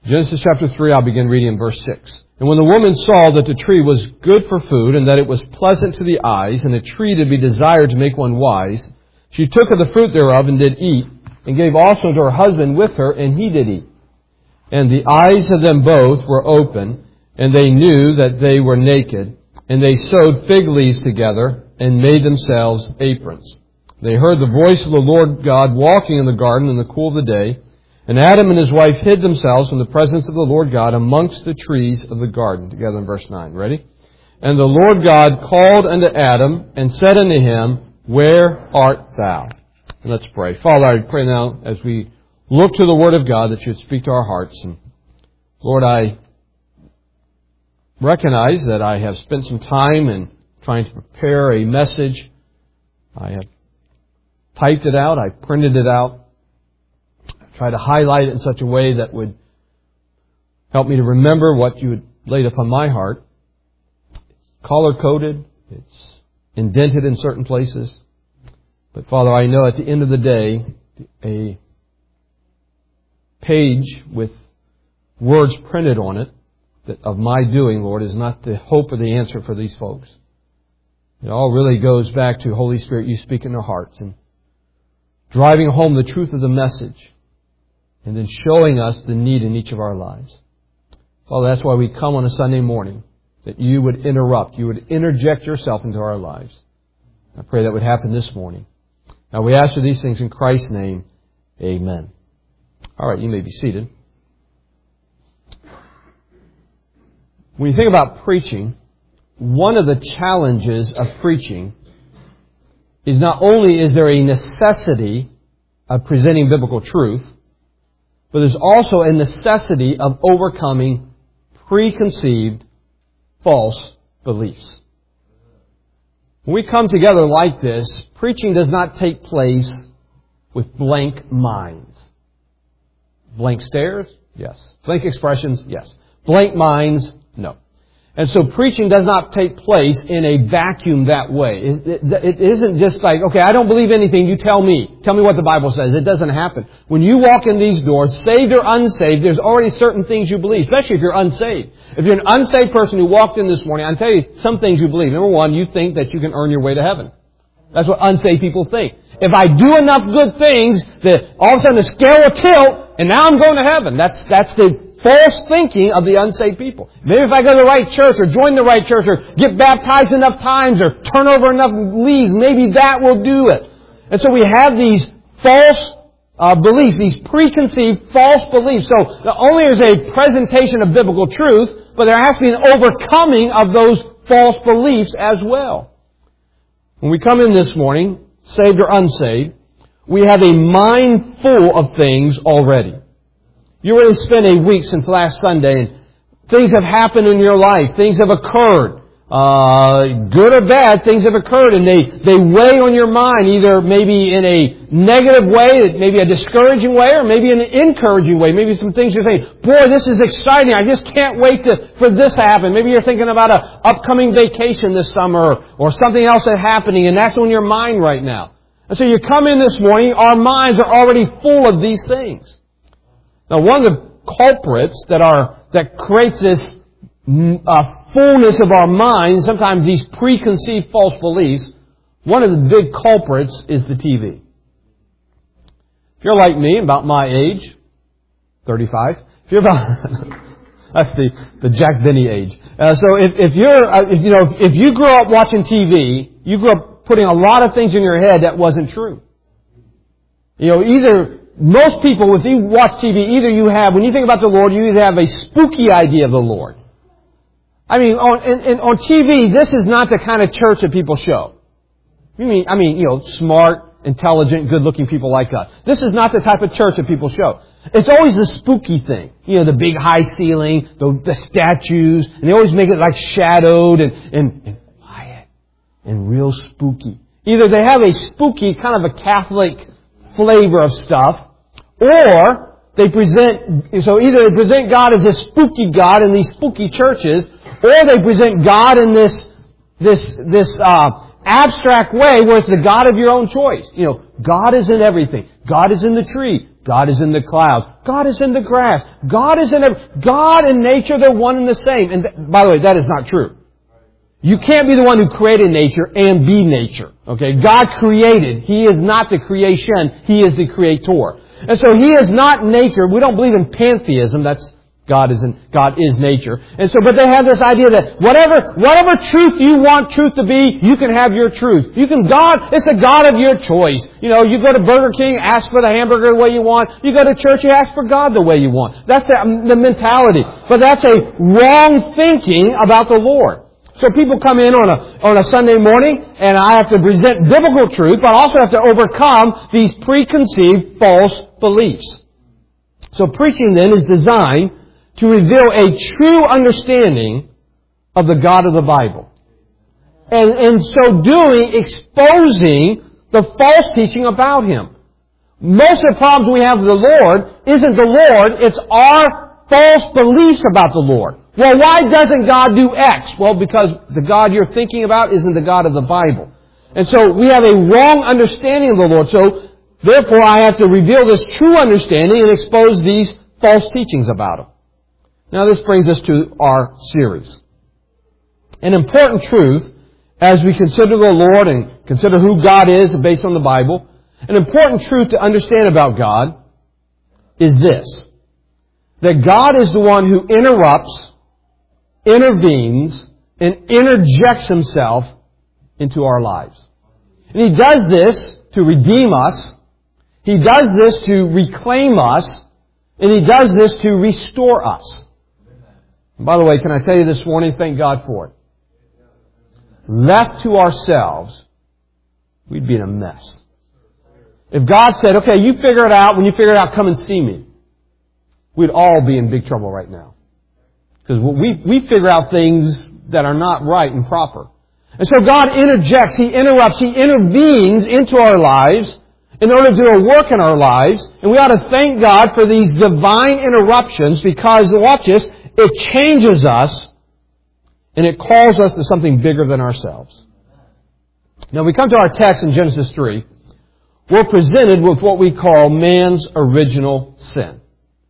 Genesis chapter 3, I'll begin reading in verse 6. And when the woman saw that the tree was good for food, and that it was pleasant to the eyes, and a tree to be desired to make one wise, she took of the fruit thereof and did eat, and gave also to her husband with her, and he did eat. And the eyes of them both were open, and they knew that they were naked, and they sewed fig leaves together, and made themselves aprons. They heard the voice of the Lord God walking in the garden in the cool of the day, and Adam and his wife hid themselves from the presence of the Lord God amongst the trees of the garden. Together in verse 9. Ready? And the Lord God called unto Adam and said unto him, Where art thou? And let's pray. Father, I pray now as we look to the Word of God that you would speak to our hearts. And Lord, I recognize that I have spent some time in trying to prepare a message. I have typed it out. I printed it out. Try to highlight it in such a way that would help me to remember what you had laid upon my heart. It's color-coded. It's indented in certain places. But Father, I know at the end of the day, a page with words printed on it that of my doing, Lord, is not the hope or the answer for these folks. It all really goes back to Holy Spirit, you speak in their hearts and driving home the truth of the message. And then showing us the need in each of our lives. Father, that's why we come on a Sunday morning, that you would interrupt, you would interject yourself into our lives. I pray that would happen this morning. Now we ask for these things in Christ's name. Amen. All right, you may be seated. When you think about preaching, one of the challenges of preaching is not only is there a necessity of presenting biblical truth, but there's also a necessity of overcoming preconceived false beliefs. When we come together like this, preaching does not take place with blank minds. Blank stares? Yes. Blank expressions? Yes. Blank minds? No. And so preaching does not take place in a vacuum that way. It isn't just like, okay, I don't believe anything, you tell me. Tell me what the Bible says. It doesn't happen. When you walk in these doors, saved or unsaved, there's already certain things you believe, especially if you're unsaved. If you're an unsaved person who walked in this morning, I'll tell you some things you believe. Number one, you think that you can earn your way to heaven. That's what unsaved people think. If I do enough good things, that all of a sudden the scale will tilt, and now I'm going to heaven. That's the false thinking of the unsaved people. Maybe if I go to the right church or join the right church or get baptized enough times or turn over enough leaves, maybe that will do it. And so we have these false beliefs, these preconceived false beliefs. So not only is a presentation of biblical truth, but there has to be an overcoming of those false beliefs as well. When we come in this morning, saved or unsaved, we have a mind full of things already. You already spent a week since last Sunday, and things have happened in your life. Things have occurred. Good or bad, things have occurred, and they weigh on your mind, either maybe in a negative way, maybe a discouraging way, or maybe in an encouraging way. Maybe some things you're saying, boy, this is exciting. I just can't wait for this to happen. Maybe you're thinking about an upcoming vacation this summer, or something else that's happening, and that's on your mind right now. And so you come in this morning, our minds are already full of these things. Now, one of the culprits that creates this fullness of our minds, sometimes these preconceived false beliefs, one of the big culprits is the TV. If you're like me, about my age, 35, if you're about that's the Jack Benny age. So if you grew up watching TV, you grew up putting a lot of things in your head that wasn't true. Most people, if you watch TV, when you think about the Lord, you either have a spooky idea of the Lord. I mean, on TV, this is not the kind of church that people show. Smart, intelligent, good-looking people like us. This is not the type of church that people show. It's always the spooky thing. The big high ceiling, the statues, and they always make it like shadowed and quiet and real spooky. Either they have a spooky, kind of a Catholic flavor of stuff, or either they present God as this spooky God in these spooky churches, or they present God in this abstract way where it's the God of your own choice. God is in everything. God is in the tree. God is in the clouds. God is in the grass. God and nature, they're one and the same. And by the way, that is not true. You can't be the one who created nature and be nature. Okay? God created. He is not the creation. He is the creator. And so He is not nature. We don't believe in pantheism. That's God is nature. And so, but they have this idea that whatever truth you want truth to be, you can have your truth. It's a God of your choice. You go to Burger King, ask for the hamburger the way you want. You go to church, you ask for God the way you want. That's the mentality. But that's a wrong thinking about the Lord. So people come in on a Sunday morning, and I have to present biblical truth, but I also have to overcome these preconceived false beliefs. So preaching then is designed to reveal a true understanding of the God of the Bible. And in so doing, exposing the false teaching about Him. Most of the problems we have with the Lord isn't the Lord, it's our false beliefs about the Lord. Well, why doesn't God do X? Well, because the God you're thinking about isn't the God of the Bible. And so we have a wrong understanding of the Lord. So, therefore, I have to reveal this true understanding and expose these false teachings about Him. Now, this brings us to our series. An important truth, as we consider the Lord and consider who God is based on the Bible, an important truth to understand about God is this: that God is the one who interrupts, intervenes, and interjects Himself into our lives. And He does this to redeem us. He does this to reclaim us. And He does this to restore us. And by the way, can I tell you this morning, thank God for it. Left to ourselves, we'd be in a mess. If God said, okay, you figure it out, when you figure it out, come and see me, we'd all be in big trouble right now. Because we figure out things that are not right and proper. And so God interjects, He interrupts, He intervenes into our lives in order to do a work in our lives. And we ought to thank God for these divine interruptions because, watch this, it changes us and it calls us to something bigger than ourselves. Now we come to our text in Genesis 3. We're presented with what we call man's original sin.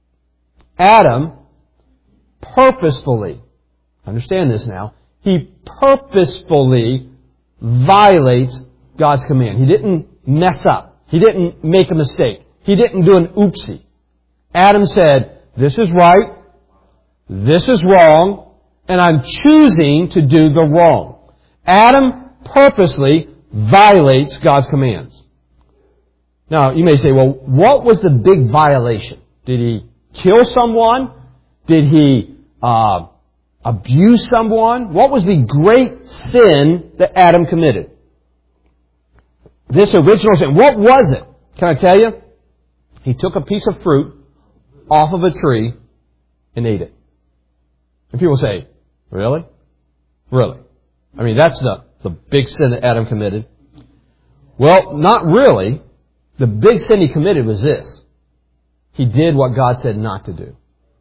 Adam purposefully, understand this now, he purposefully violates God's command. He didn't mess up. He didn't make a mistake. He didn't do an oopsie. Adam said, this is right, this is wrong, and I'm choosing to do the wrong. Adam purposely violates God's commands. Now, you may say, well, what was the big violation? Did he kill someone? Did he abuse someone? What was the great sin that Adam committed? This original sin, what was it? Can I tell you? He took a piece of fruit off of a tree and ate it. And people say, really? Really? I mean, that's the big sin that Adam committed. Well, not really. The big sin he committed was this. He did what God said not to do.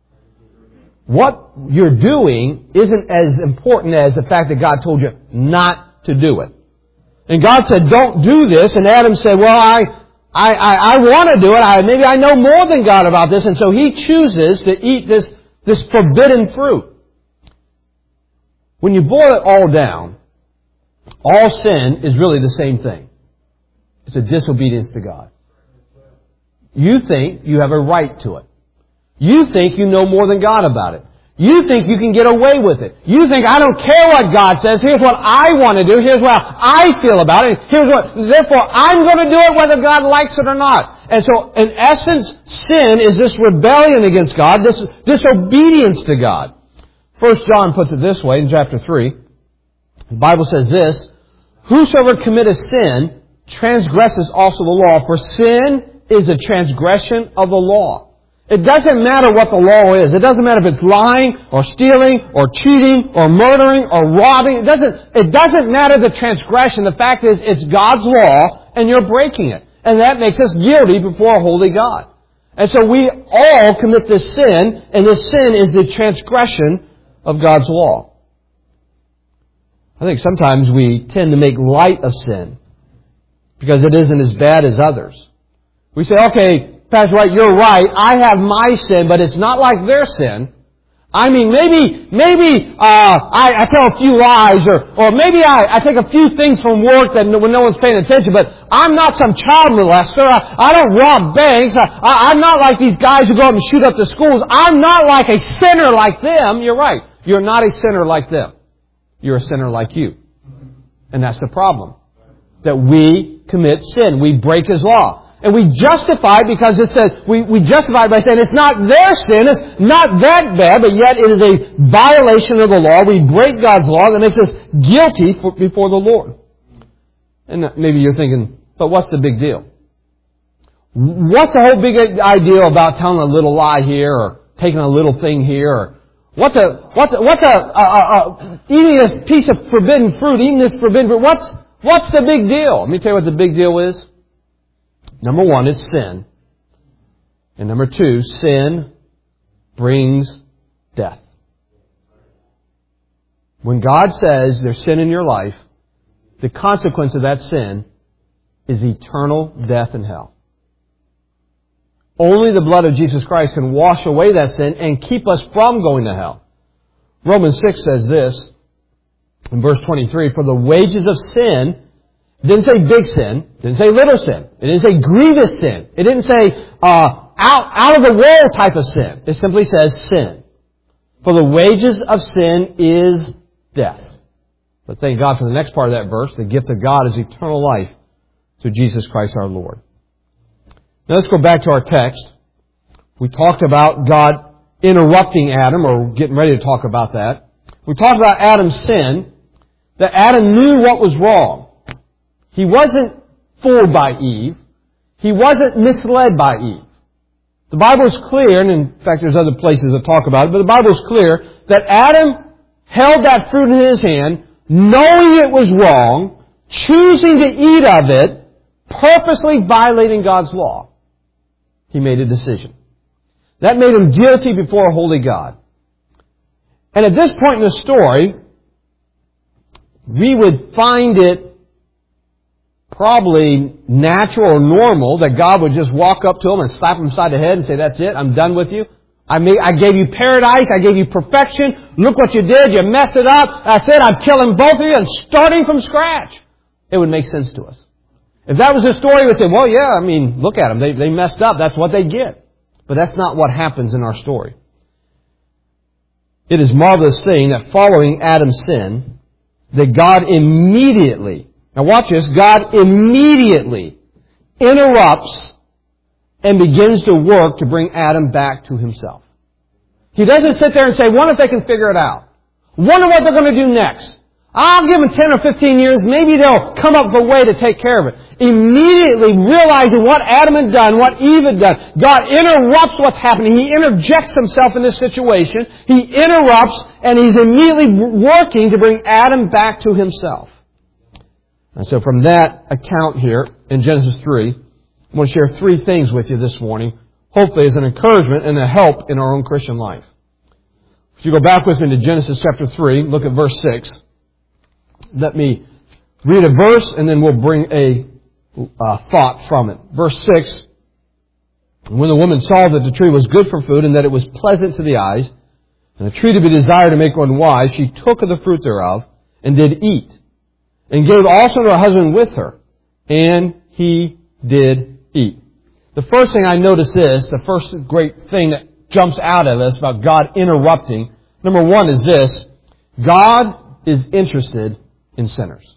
What you're doing isn't as important as the fact that God told you not to do it. And God said, don't do this. And Adam said, well, I want to do it. Maybe I know more than God about this. And so he chooses to eat this forbidden fruit. When you boil it all down, all sin is really the same thing. It's a disobedience to God. You think you have a right to it. You think you know more than God about it. You think you can get away with it. You think, I don't care what God says. Here's what I want to do. Here's what I feel about it. Therefore, I'm going to do it whether God likes it or not. And so, in essence, sin is this rebellion against God, this disobedience to God. 1 John puts it this way in chapter 3. The Bible says this, whosoever committeth sin transgresses also the law, for sin is a transgression of the law. It doesn't matter what the law is. It doesn't matter if it's lying or stealing or cheating or murdering or robbing. It doesn't matter the transgression. The fact is, it's God's law and you're breaking it. And that makes us guilty before a holy God. And so we all commit this sin, and this sin is the transgression of God's law. I think sometimes we tend to make light of sin because it isn't as bad as others. We say, okay, Pastor Wright, you're right. I have my sin, but it's not like their sin. I mean, maybe I tell a few lies, or maybe I take a few things from work that when no one's paying attention, but I'm not some child molester. I don't rob banks. I'm not like these guys who go out and shoot up the schools. I'm not like a sinner like them. You're right. You're not a sinner like them. You're a sinner like you. And that's the problem. That we commit sin. We break His law. And we justify it because it says, we justify it by saying it's not their sin, it's not that bad, but yet it is a violation of the law. We break God's law that makes us guilty before the Lord. And maybe you're thinking, but what's the big deal? What's the whole big idea about telling a little lie here, or taking a little thing here, or what's eating this piece of forbidden fruit, eating this forbidden fruit, what's the big deal? Let me tell you what the big deal is. Number one, it's sin. And number two, sin brings death. When God says there's sin in your life, the consequence of that sin is eternal death in hell. Only the blood of Jesus Christ can wash away that sin and keep us from going to hell. Romans 6 says this, in verse 23, for the wages of sin, it didn't say big sin. It didn't say little sin. It didn't say grievous sin. It didn't say out of the world type of sin. It simply says sin. For the wages of sin is death. But thank God for the next part of that verse. The gift of God is eternal life through Jesus Christ our Lord. Now let's go back to our text. We talked about God interrupting Adam, or getting ready to talk about that. We talked about Adam's sin, that Adam knew what was wrong. He wasn't fooled by Eve. He wasn't misled by Eve. The Bible is clear, and in fact there's other places that talk about it, but the Bible is clear that Adam held that fruit in his hand, knowing it was wrong, choosing to eat of it, purposely violating God's law. He made a decision. That made him guilty before a holy God. And at this point in the story, we would find it probably natural or normal that God would just walk up to him and slap him upside the head and say, that's it, I'm done with you. I gave you paradise, I gave you perfection, look what you did, you messed it up, that's it, I'm killing both of you and starting from scratch. It would make sense to us. If that was the story, we'd say, well, yeah, I mean, look at them, they messed up, that's what they get. But that's not what happens in our story. It is a marvelous thing that following Adam's sin, that God immediately, now watch this, God immediately interrupts and begins to work to bring Adam back to himself. He doesn't sit there and say, wonder if they can figure it out. Wonder what they're going to do next. I'll give them 10 or 15 years, maybe they'll come up with a way to take care of it. Immediately realizing what Adam had done, what Eve had done, God interrupts what's happening. He interjects himself in this situation. He interrupts, and He's immediately working to bring Adam back to himself. And so from that account here in Genesis 3, I want to share three things with you this morning, hopefully as an encouragement and a help in our own Christian life. If you go back with me to Genesis chapter 3, look at verse 6. Let me read a verse and then we'll bring a thought from it. Verse 6, when the woman saw that the tree was good for food and that it was pleasant to the eyes, and a tree to be desired to make one wise, she took of the fruit thereof and did eat, and gave also to her husband with her, and he did eat. The first thing I notice is, the first great thing that jumps out at us about God interrupting, number one is this: God is interested in sinners.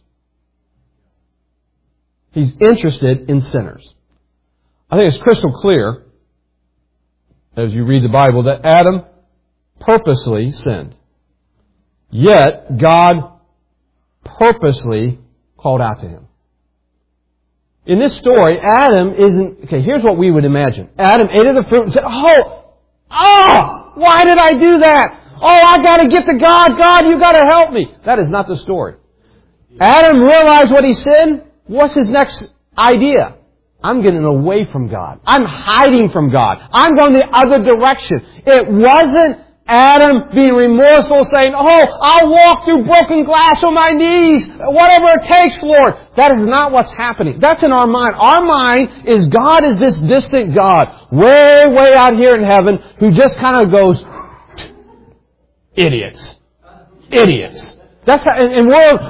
He's interested in sinners. I think it's crystal clear, as you read the Bible, that Adam purposely sinned. Yet, God purposely called out to him. In this story, Adam isn't... Okay, here's what we would imagine. Adam ate of the fruit and said, why did I do that? I got to get to God. God, you got to help me. That is not the story. Adam realized what he sinned. What's his next idea? I'm getting away from God. I'm hiding from God. I'm going the other direction. It wasn't Adam being remorseful, saying, I'll walk through broken glass on my knees, whatever it takes, Lord. That is not what's happening. That's in our mind. Our mind is God is this distant God, way, way out here in heaven, who just kind of goes, idiots. Idiots. That's how, and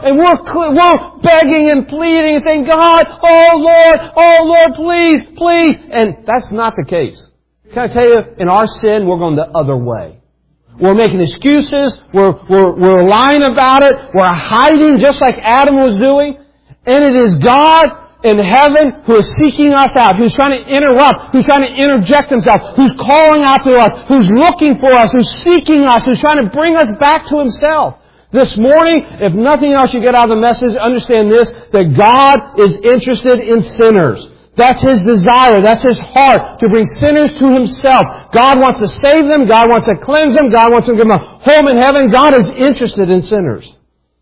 we're begging and pleading and saying, God, oh Lord, please, please. And that's not the case. Can I tell you, in our sin, we're going the other way. We're making excuses. We're lying about it. We're hiding just like Adam was doing. And it is God in heaven who is seeking us out, who's trying to interrupt, who's trying to interject Himself, who's calling out to us, who's looking for us, who's seeking us, who's trying to bring us back to Himself. This morning, if nothing else you get out of the message, understand this, that God is interested in sinners. That's His desire. That's His heart, to bring sinners to Himself. God wants to save them. God wants to cleanse them. God wants to give them a home in heaven. God is interested in sinners.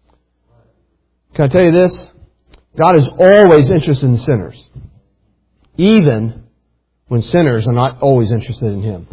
Can I tell you this? God is always interested in sinners. Even when sinners are not always interested in Him.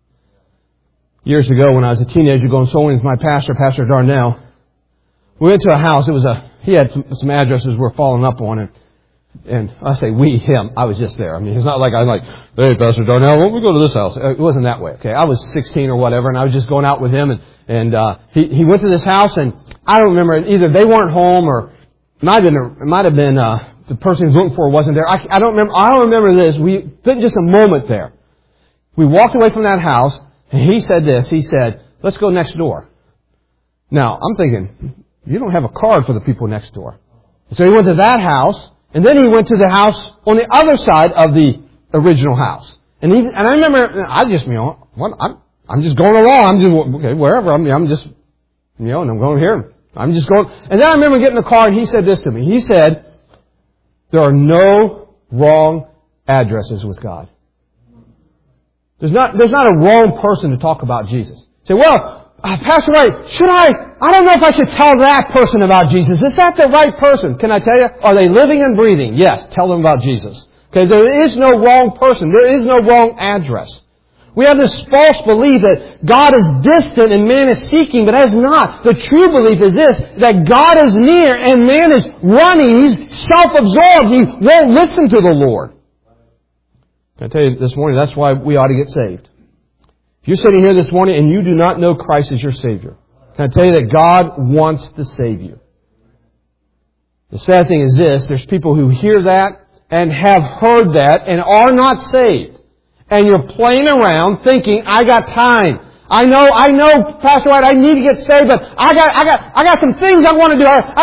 Years ago, when I was a teenager going soul winning with my pastor, Pastor Darnell, we went to a house. He had some addresses we're following up on, and I say him. I was just there. I mean, it's not like I'm like, hey, Pastor Darnell, why don't we go to this house? It wasn't that way. Okay, I was 16 or whatever, and I was just going out with him, and he went to this house, and I don't remember, either they weren't home or it might have been the person he was looking for wasn't there. I don't remember this. We spent just a moment there. We walked away from that house, and he said this. He said, let's go next door. Now, I'm thinking, you don't have a card for the people next door. So he went to that house, and then he went to the house on the other side of the original house. And I remember, I'm just going along. I'm just, okay, wherever. I'm just, and I'm going here. I'm just going. And then I remember getting the card, and he said this to me. He said, there are no wrong addresses with God. There's not a wrong person to talk about Jesus. Say, well, Pastor Ray, I don't know if I should tell that person about Jesus. Is that the right person? Can I tell you? Are they living and breathing? Yes, tell them about Jesus. Okay, there is no wrong person. There is no wrong address. We have this false belief that God is distant and man is seeking, but that is not. The true belief is this, that God is near and man is running. He's self-absorbed. He won't listen to the Lord. Can I tell you this morning, that's why we ought to get saved. If you're sitting here this morning and you do not know Christ as your Savior, can I tell you that God wants to save you? The sad thing is this, there's people who hear that and have heard that and are not saved. And you're playing around thinking, I got time. I know, Pastor White, I need to get saved, but I got some things I want to do.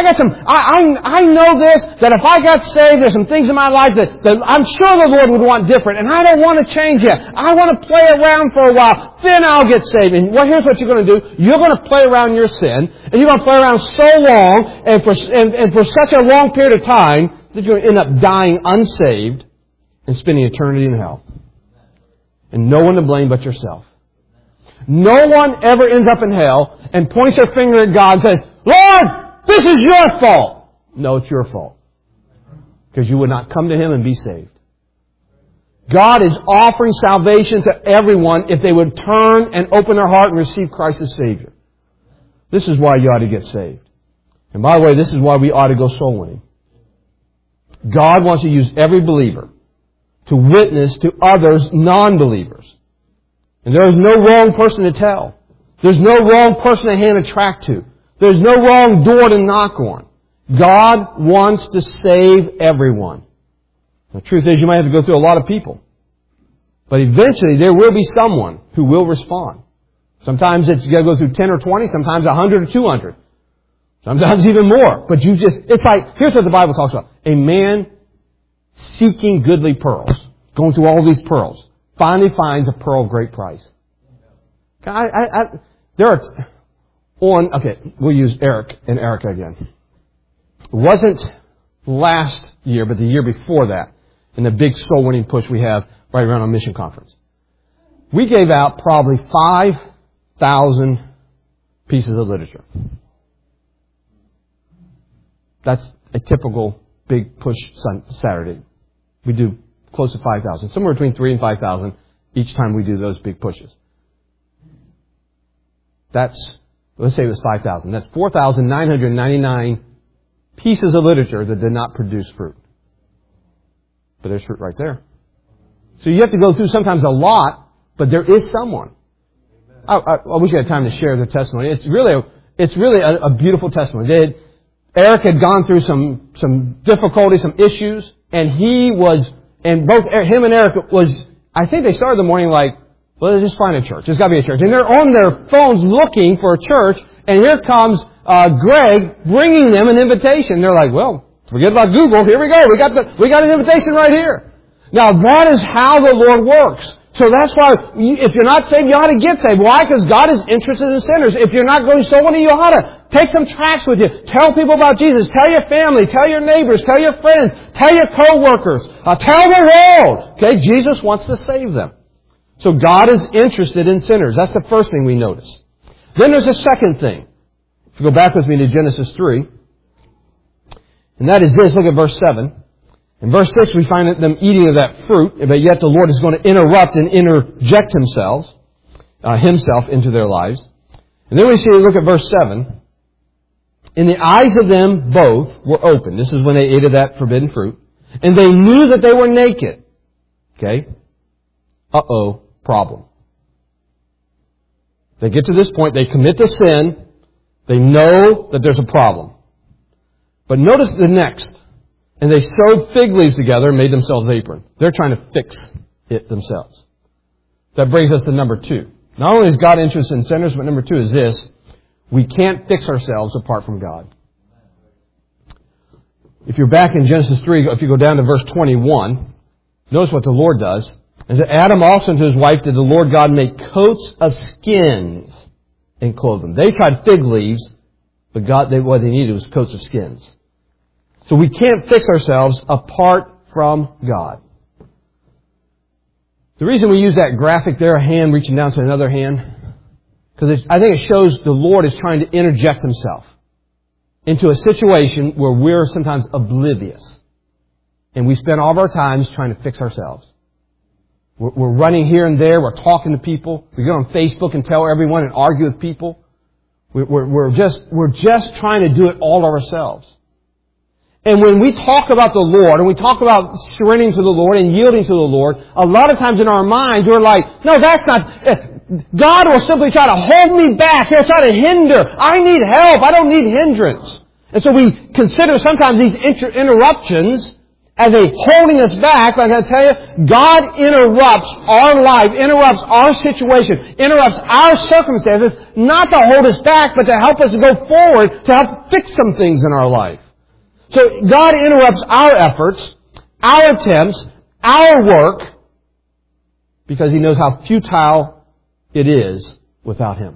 I know this, that if I got saved, there's some things in my life that I'm sure the Lord would want different, and I don't want to change yet. I want to play around for a while, then I'll get saved. And well, here's what you're going to do. You're going to play around your sin, and you're going to play around so long, and for such a long period of time, that you're going to end up dying unsaved and spending eternity in hell. And no one to blame but yourself. No one ever ends up in hell and points their finger at God and says, Lord, this is your fault. No, it's your fault. Because you would not come to Him and be saved. God is offering salvation to everyone if they would turn and open their heart and receive Christ as Savior. This is why you ought to get saved. And by the way, this is why we ought to go soul winning. God wants to use every believer to witness to others non-believers. And there is no wrong person to tell. There's no wrong person to hand a tract to. There's no wrong door to knock on. God wants to save everyone. The truth is, you might have to go through a lot of people. But eventually, there will be someone who will respond. Sometimes it's going to go through 10 or 20, sometimes 100 or 200. Sometimes even more. But it's like, here's what the Bible talks about. A man seeking goodly pearls, going through all these pearls, finally finds a pearl of great price. We'll use Eric and Erica again. It wasn't last year, but the year before that, in the big soul winning push we have right around our mission conference. We gave out probably 5,000 pieces of literature. That's a typical big push Saturday. We do close to 5,000, somewhere between 3,000 and 5,000 each time we do those big pushes. let's say it was 5,000. That's 4,999 pieces of literature that did not produce fruit. But there's fruit right there. So you have to go through sometimes a lot, but there is someone. I wish I had time to share the testimony. It's really a beautiful testimony. Eric had gone through some difficulties, some issues, and both him and Eric I think they started the morning like, well, just find a church. There's got to be a church. And they're on their phones looking for a church, and here comes Greg bringing them an invitation. They're like, well, forget about Google. Here we go. We got an invitation right here. Now, that is how the Lord works. So that's why, if you're not saved, you ought to get saved. Why? Because God is interested in sinners. If you're not going to soul winning, you ought to take some tracts with you. Tell people about Jesus. Tell your family. Tell your neighbors. Tell your friends. Tell your co-workers. Tell the world. Okay? Jesus wants to save them. So God is interested in sinners. That's the first thing we notice. Then there's a second thing. If you go back with me to Genesis 3, and that is this. Look at verse 7. In verse 6, we find them eating of that fruit, but yet the Lord is going to interrupt and interject Himself into their lives. And then we see, look at verse 7. And the eyes of them both were open. This is when they ate of that forbidden fruit. And they knew that they were naked. Okay? Problem. They get to this point, they commit the sin, they know that there's a problem. But notice the next. And they sewed fig leaves together and made themselves aprons. They're trying to fix it themselves. That brings us to number 2. Not only is God interested in sinners, but number 2 is this. We can't fix ourselves apart from God. If you're back in Genesis 3, if you go down to verse 21, notice what the Lord does. And to Adam also and to his wife did the Lord God make coats of skins and clothe them. They tried fig leaves, but what they needed was coats of skins. So we can't fix ourselves apart from God. The reason we use that graphic there, a hand reaching down to another hand, because I think it shows the Lord is trying to interject Himself into a situation where we're sometimes oblivious. And we spend all of our times trying to fix ourselves. We're running here and there. We're talking to people. We get on Facebook and tell everyone and argue with people. We're just trying to do it all ourselves. And when we talk about the Lord, and we talk about surrendering to the Lord and yielding to the Lord, a lot of times in our minds we're like, no, that's not, God will simply try to hold me back. He'll try to hinder. I need help. I don't need hindrance. And so we consider sometimes these interruptions as a holding us back. But I got to tell you, God interrupts our life, interrupts our situation, interrupts our circumstances, not to hold us back, but to help us go forward, to help fix some things in our life. So God interrupts our efforts, our attempts, our work, because He knows how futile it is without Him.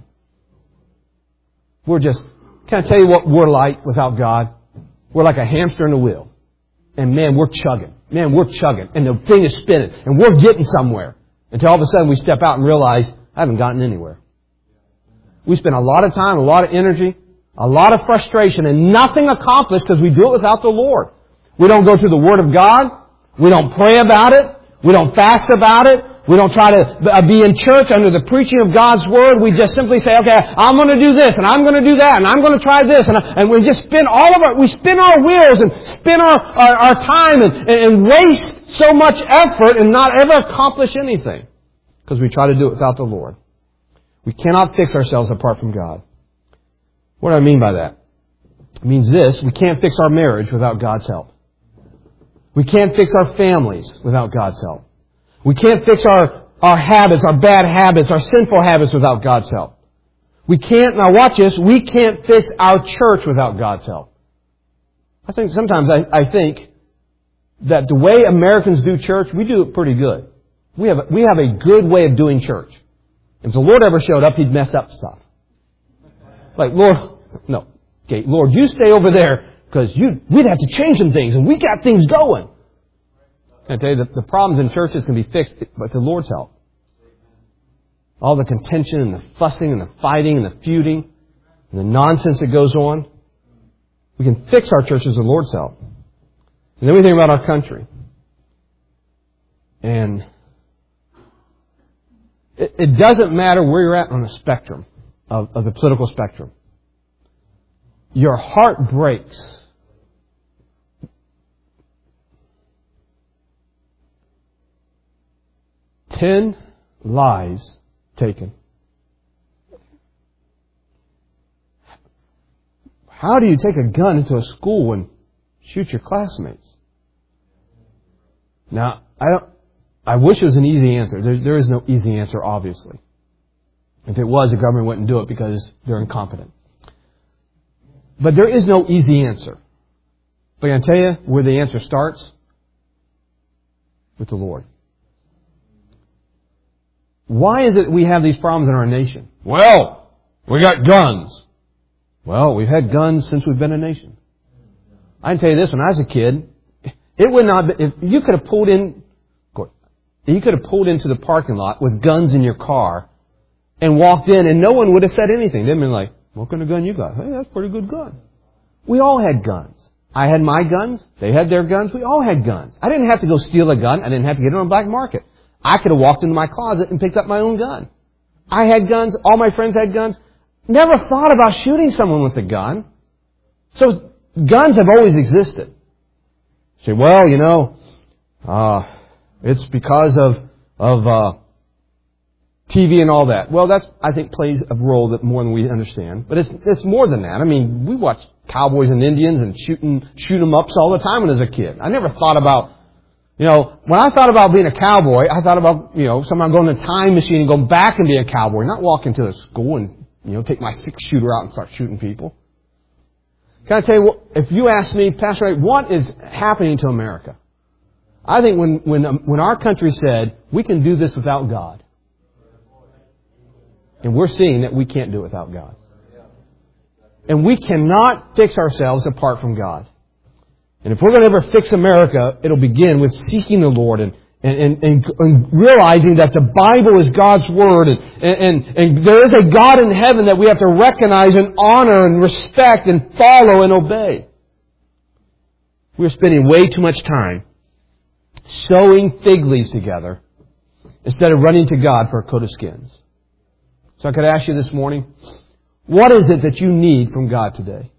Can I tell you what we're like without God? We're like a hamster in a wheel. And man, we're chugging. And the thing is spinning. And we're getting somewhere. Until all of a sudden we step out and realize, I haven't gotten anywhere. We spend a lot of time, a lot of energy, a lot of frustration, and nothing accomplished because we do it without the Lord. We don't go through the Word of God. We don't pray about it. We don't fast about it. We don't try to be in church under the preaching of God's Word. We just simply say, okay, I'm going to do this, and I'm going to do that, and I'm going to try this, and we just spin we spin our wheels and spin our time and waste so much effort and not ever accomplish anything because we try to do it without the Lord. We cannot fix ourselves apart from God. What do I mean by that? It means this: we can't fix our marriage without God's help. We can't fix our families without God's help. We can't fix our habits, our bad habits, our sinful habits without God's help. Now watch this, we can't fix our church without God's help. I think sometimes I think that the way Americans do church, we do it pretty good. We have a good way of doing church. If the Lord ever showed up, He'd mess up stuff. Like, Lord, no. Okay, Lord, you stay over there because we'd have to change some things and we got things going. I tell you, the problems in churches can be fixed with the Lord's help. All the contention and the fussing and the fighting and the feuding and the nonsense that goes on. We can fix our churches with the Lord's help. And then we think about our country. And it doesn't matter where you're at on the spectrum. of the political spectrum. Your heart breaks. Ten lives taken. How do you take a gun into a school and shoot your classmates? Now, I wish it was an easy answer. There is no easy answer, obviously. If it was, the government wouldn't do it because they're incompetent. But there is no easy answer. But I can tell you where the answer starts. With the Lord. Why is it we have these problems in our nation? Well, we got guns. Well, we've had guns since we've been a nation. I can tell you this, when I was a kid, it would not be, if you could have pulled into the parking lot with guns in your car and walked in and no one would have said anything. They'd been like, what kind of gun you got? Hey, that's a pretty good gun. We all had guns. I had my guns. They had their guns. We all had guns. I didn't have to go steal a gun. I didn't have to get it on the black market. I could have walked into my closet and picked up my own gun. I had guns. All my friends had guns. Never thought about shooting someone with a gun. So guns have always existed. You say, well, you know, it's because of TV and all that. Well, that's, I think, plays a role that more than we understand. But it's more than that. I mean, we watched cowboys and Indians and shoot 'em ups all the time when I was a kid. I never thought about, you know, when I thought about being a cowboy, I thought about, you know, someone going in a time machine and going back and being a cowboy, not walk into a school and, you know, take my 6-shooter out and start shooting people. Can I tell you, if you ask me, Pastor Ray, what is happening to America? I think when our country said, we can do this without God, and we're seeing that we can't do it without God. And we cannot fix ourselves apart from God. And if we're going to ever fix America, it'll begin with seeking the Lord and realizing that the Bible is God's Word and there is a God in heaven that we have to recognize and honor and respect and follow and obey. We're spending way too much time sewing fig leaves together instead of running to God for a coat of skins. So I could ask you this morning, what is it that you need from God today?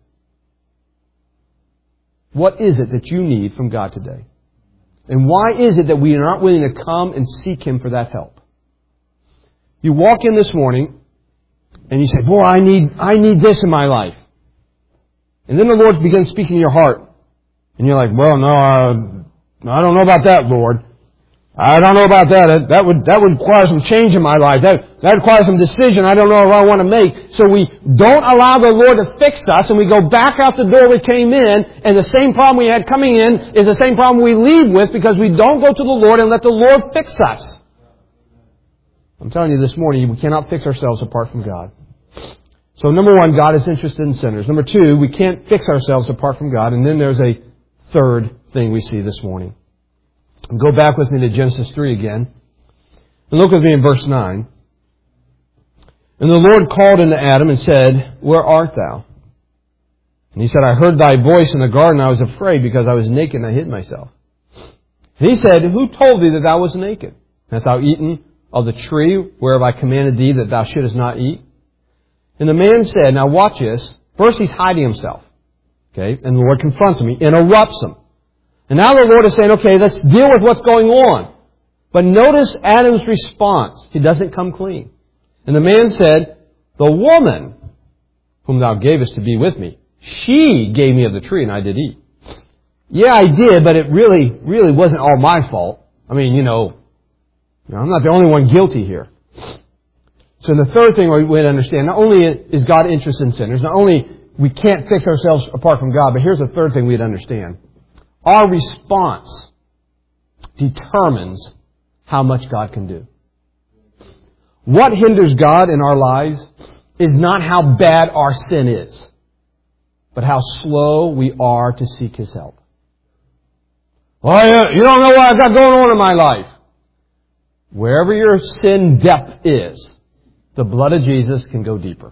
What is it that you need from God today? And why is it that we are not willing to come and seek Him for that help? You walk in this morning and you say, boy, I need this in my life. And then the Lord begins speaking in your heart. And you're like, well, no, I don't know about that, Lord. I don't know about that. That would require some change in my life. That requires some decision I don't know if I want to make. So we don't allow the Lord to fix us, and we go back out the door we came in, and the same problem we had coming in is the same problem we leave with because we don't go to the Lord and let the Lord fix us. I'm telling you this morning, we cannot fix ourselves apart from God. So number one, God is interested in sinners. Number two, we can't fix ourselves apart from God. And then there's a third thing we see this morning. Go back with me to Genesis 3 again. And look with me in verse 9. And the Lord called unto Adam and said, where art thou? And he said, I heard thy voice in the garden. I was afraid because I was naked and I hid myself. And he said, who told thee that thou wast naked? Hast thou eaten of the tree whereof I commanded thee that thou shouldest not eat? And the man said, now watch this. First he's hiding himself. Okay? And the Lord confronts him. He interrupts him. And now the Lord is saying, okay, let's deal with what's going on. But notice Adam's response. He doesn't come clean. And the man said, the woman whom thou gavest to be with me, she gave me of the tree and I did eat. Yeah, I did, but it really wasn't all my fault. I mean, I'm not the only one guilty here. So the third thing we understand, not only is God interested in sinners, not only we can't fix ourselves apart from God, but here's the third thing we'd understand. Our response determines how much God can do. What hinders God in our lives is not how bad our sin is, but how slow we are to seek His help. Well, you don't know what I've got going on in my life. Wherever your sin depth is, the blood of Jesus can go deeper.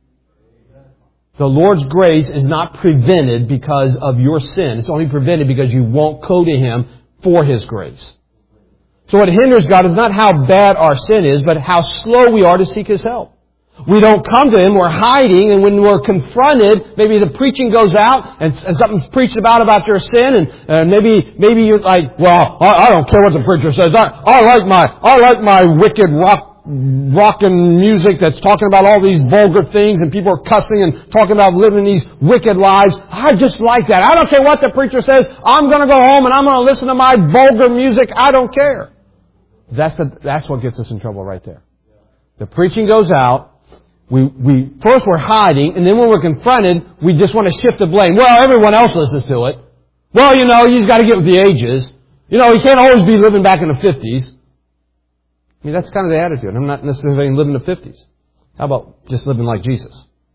The Lord's grace is not prevented because of your sin. It's only prevented because you won't go to Him for His grace. So what hinders God is not how bad our sin is, but how slow we are to seek His help. We don't come to Him, we're hiding, and when we're confronted, maybe the preaching goes out, and something's preached about your sin, and maybe you're like, well, I don't care what the preacher says. I like my wicked rockin' music that's talking about all these vulgar things, and people are cussing and talking about living these wicked lives. I just like that. I don't care what the preacher says. I'm going to go home and I'm going to listen to my vulgar music. I don't care. That's what gets us in trouble right there. The preaching goes out. First we're hiding, and then when we're confronted, we just want to shift the blame. Well, everyone else listens to it. Well, you just got to get with the ages. You can't always be living back in the 50s. I mean, that's kind of the attitude. I'm not necessarily living in the 50s. How about just living like Jesus?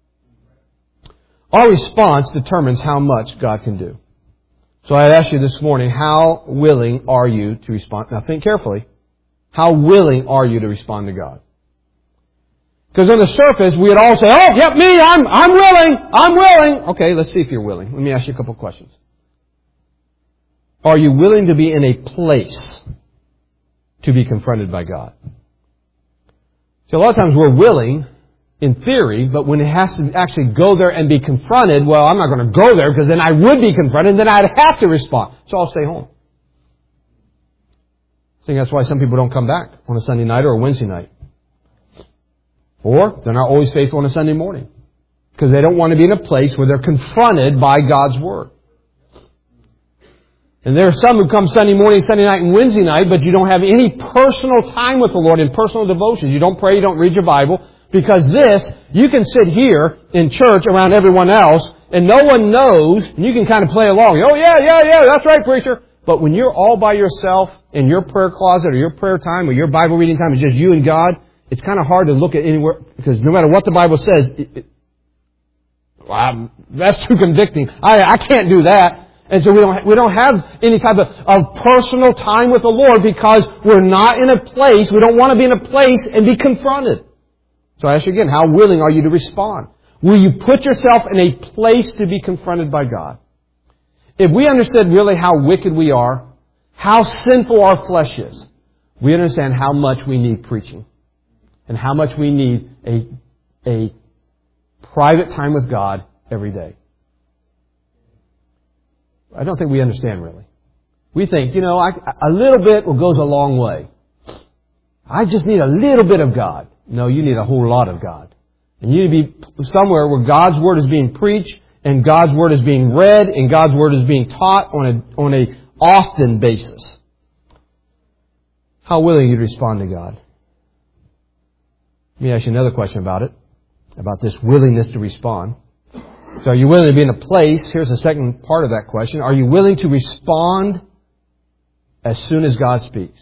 Our response determines how much God can do. So I ask you this morning, how willing are you to respond? Now think carefully. How willing are you to respond to God? Because on the surface, we would all say, oh, yep, me, I'm willing. Okay, let's see if you're willing. Let me ask you a couple of questions. Are you willing to be in a place to be confronted by God? So a lot of times we're willing, in theory, but when it has to actually go there and be confronted, well, I'm not going to go there because then I would be confronted, then I'd have to respond. So I'll stay home. I think that's why some people don't come back on a Sunday night or a Wednesday night. Or they're not always faithful on a Sunday morning. Because they don't want to be in a place where they're confronted by God's Word. And there are some who come Sunday morning, Sunday night, and Wednesday night, but you don't have any personal time with the Lord in personal devotions. You don't pray, you don't read your Bible. Because you can sit here in church around everyone else, and no one knows, and you can kind of play along. Oh, yeah, that's right, preacher. But when you're all by yourself in your prayer closet or your prayer time or your Bible reading time, it's just you and God, it's kind of hard to look at anywhere, because no matter what the Bible says, that's too convicting. I can't do that. And so we don't have any type of personal time with the Lord because we're not in a place, we don't want to be in a place and be confronted. So I ask you again, how willing are you to respond? Will you put yourself in a place to be confronted by God? If we understood really how wicked we are, how sinful our flesh is, we understand how much we need preaching. And how much we need a private time with God every day. I don't think we understand really. We think, a little bit goes a long way. I just need a little bit of God. No, you need a whole lot of God. And you need to be somewhere where God's Word is being preached, and God's Word is being read, and God's Word is being taught on a often basis. How willing are you to respond to God? Let me ask you another question about it, about this willingness to respond. So are you willing to be in a place? Here's the second part of that question. Are you willing to respond as soon as God speaks?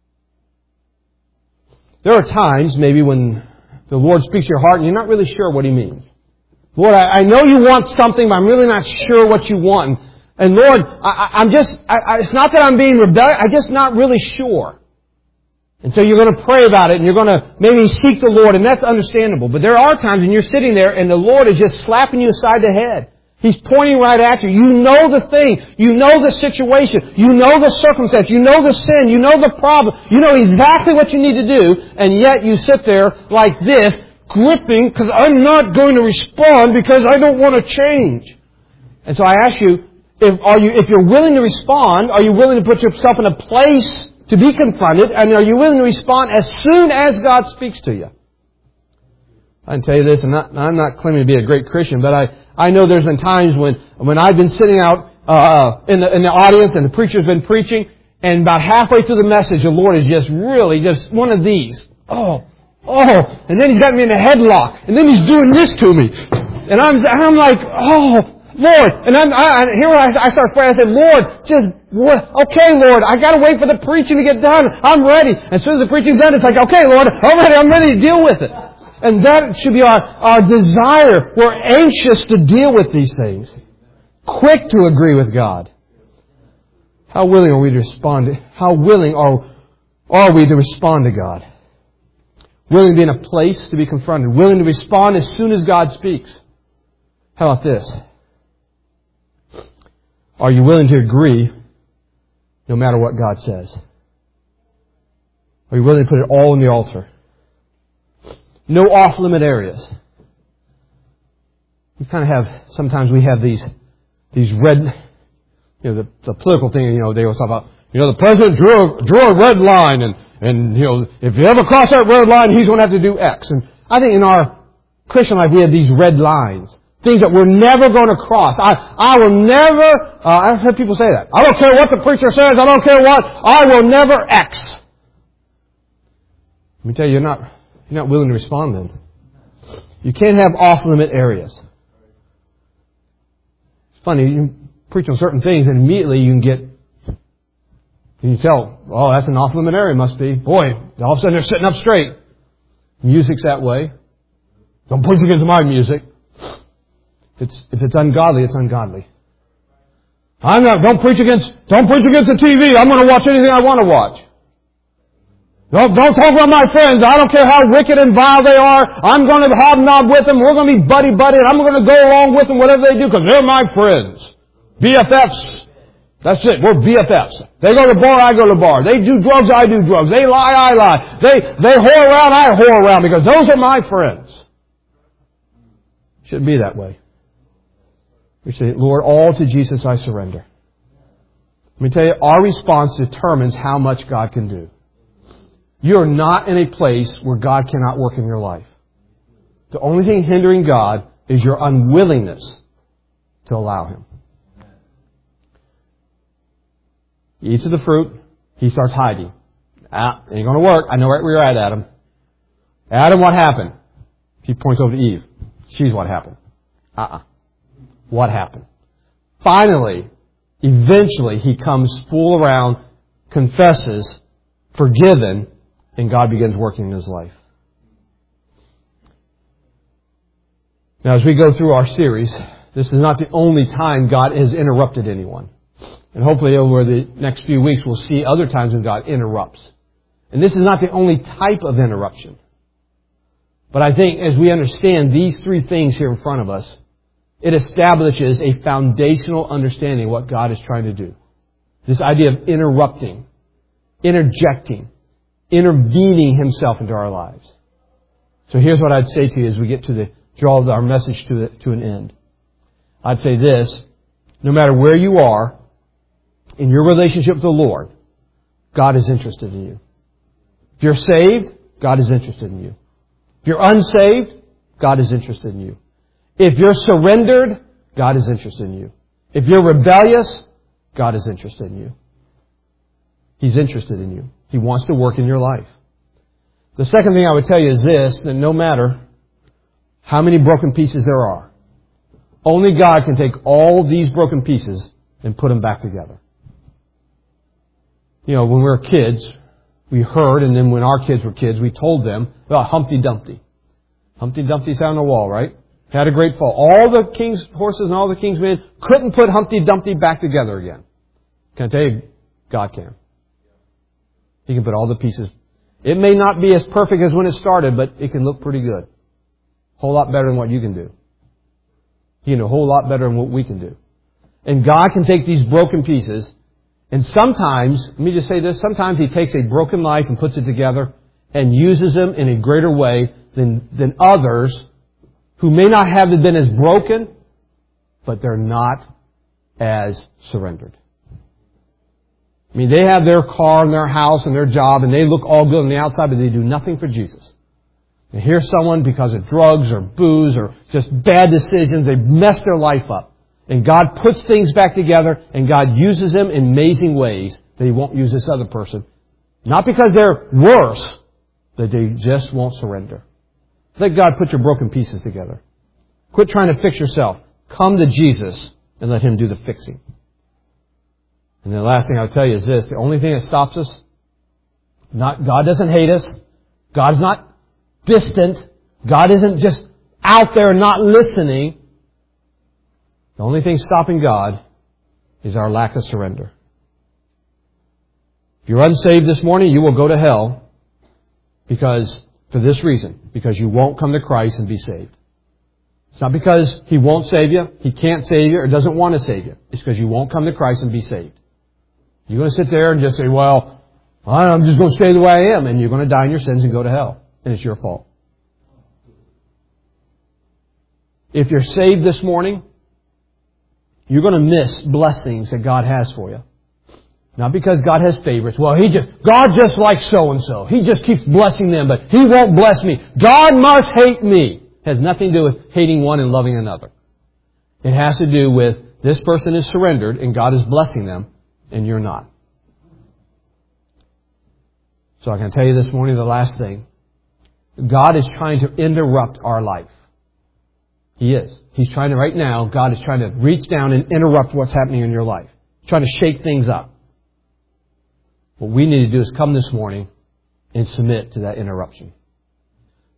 There are times maybe when the Lord speaks to your heart and you're not really sure what He means. Lord, I know you want something, but I'm really not sure what you want. And Lord, it's not that I'm being rebellious, I'm just not really sure. And so you're going to pray about it and you're going to maybe seek the Lord, and that's understandable. But there are times when you're sitting there and the Lord is just slapping you aside the head. He's pointing right at you. You know the thing. You know the situation. You know the circumstance. You know the sin. You know the problem. You know exactly what you need to do. And yet you sit there like this, gripping, because I'm not going to respond because I don't want to change. And so I ask you, if you're willing to respond, are you willing to put yourself in a place to be confronted, and are you willing to respond as soon as God speaks to you? I can tell you this, and I'm not claiming to be a great Christian, but I know there's been times when I've been sitting out in the audience and the preacher's been preaching, and about halfway through the message, the Lord is just really just one of these. Oh, and then He's got me in a headlock, and then He's doing this to me, and I'm like, oh, Lord, and I start praying. I said, Lord, okay, Lord, I got to wait for the preaching to get done. I'm ready. As soon as the preaching's done, it's like, okay, Lord, I'm ready to deal with it. And that should be our desire. We're anxious to deal with these things. Quick to agree with God. How willing are we to respond? How willing are we to respond to God? Willing to be in a place to be confronted. Willing to respond as soon as God speaks. How about this? Are you willing to agree no matter what God says? Are you willing to put it all on the altar? No off-limit areas. We kind of have, sometimes we have these red, the political thing, they always talk about, the president drew a red line and if you ever cross that red line, he's going to have to do X. And I think in our Christian life, we have these red lines. Things that we're never going to cross. I will never, I've heard people say that. I don't care what the preacher says. I don't care what. I will never X. Let me tell you, you're not willing to respond then. You can't have off-limit areas. It's funny, you preach on certain things and immediately you can tell, oh, that's an off-limit area, must be. Boy, all of a sudden they're sitting up straight. Music's that way. Don't preach against my music. If it's ungodly, it's ungodly. Don't preach against the TV. I'm going to watch anything I want to watch. Don't talk about my friends. I don't care how wicked and vile they are. I'm going to hobnob with them. We're going to be buddy-buddy. And I'm going to go along with them, whatever they do, because they're my friends. BFFs. That's it. We're BFFs. They go to the bar, I go to the bar. They do drugs, I do drugs. They lie, I lie. They whore around, I whore around, because those are my friends. Shouldn't be that way. We say, Lord, all to Jesus I surrender. Let me tell you, our response determines how much God can do. You're not in a place where God cannot work in your life. The only thing hindering God is your unwillingness to allow Him. He eats of the fruit, he starts hiding. Ain't going to work. I know right where you're at, Adam. Adam, what happened? He points over to Eve. She's what happened. What happened? Finally, eventually, he comes full around, confesses, forgiven, and God begins working in his life. Now, as we go through our series, this is not the only time God has interrupted anyone. And hopefully over the next few weeks, we'll see other times when God interrupts. And this is not the only type of interruption. But I think as we understand these three things here in front of us, it establishes a foundational understanding of what God is trying to do. This idea of interrupting, interjecting, intervening Himself into our lives. So here's what I'd say to you as we get to draw our message to an end. I'd say this: no matter where you are in your relationship with the Lord, God is interested in you. If you're saved, God is interested in you. If you're unsaved, God is interested in you. If you're surrendered, God is interested in you. If you're rebellious, God is interested in you. He's interested in you. He wants to work in your life. The second thing I would tell you is this, that no matter how many broken pieces there are, only God can take all these broken pieces and put them back together. When we were kids, we heard, and then when our kids were kids, we told them about Humpty Dumpty. Humpty Dumpty sat on the wall, right? Had a great fall. All the king's horses and all the king's men couldn't put Humpty Dumpty back together again. Can I tell you, God can. He can put all the pieces. It may not be as perfect as when it started, but it can look pretty good. A whole lot better than what you can do. He can do a whole lot better than what we can do. And God can take these broken pieces, and sometimes, let me just say this, sometimes He takes a broken life and puts it together and uses them in a greater way than others who may not have been as broken, but they're not as surrendered. I mean, they have their car and their house and their job, and they look all good on the outside, but they do nothing for Jesus. And here's someone, because of drugs or booze or just bad decisions, they've messed their life up. And God puts things back together, and God uses them in amazing ways that He won't use this other person. Not because they're worse, but they just won't surrender. Let God put your broken pieces together. Quit trying to fix yourself. Come to Jesus and let Him do the fixing. And the last thing I'll tell you is this: the only thing that stops us, God doesn't hate us. God's not distant. God isn't just out there not listening. The only thing stopping God is our lack of surrender. If you're unsaved this morning, you will go to hell for this reason, because you won't come to Christ and be saved. It's not because He won't save you, He can't save you, or doesn't want to save you. It's because you won't come to Christ and be saved. You're going to sit there and just say, well, I'm just going to stay the way I am, and you're going to die in your sins and go to hell. And it's your fault. If you're saved this morning, you're going to miss blessings that God has for you. Not because God has favorites. Well, God just likes so-and-so. He just keeps blessing them, but He won't bless me. God must hate me. It has nothing to do with hating one and loving another. It has to do with this person is surrendered and God is blessing them and you're not. So I can tell you this morning, the last thing. God is trying to interrupt our life. He is. He's trying to, right now, God is trying to reach down and interrupt what's happening in your life. Trying to shake things up. What we need to do is come this morning and submit to that interruption.